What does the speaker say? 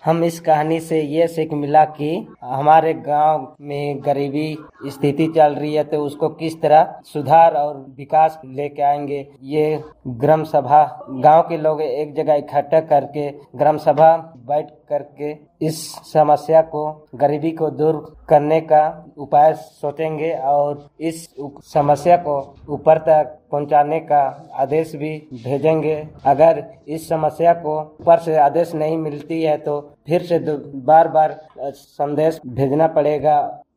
हम इस कहानी से ये सीख मिला कि हमारे गांव में गरीबी स्थिति चल रही है तो उसको किस तरह सुधार और विकास लेके आएंगे। ये ग्राम सभा, गांव के लोग एक जगह इकट्ठा करके ग्राम सभा बैठ करके इस समस्या को, गरीबी को दूर करने का उपाय सोचेंगे और इस समस्या को ऊपर तक पहुंचाने का आदेश भी भेजेंगे। अगर इस समस्या को ऊपर से आदेश नहीं मिलती है तो फिर से बार बार संदेश भेजना पड़ेगा।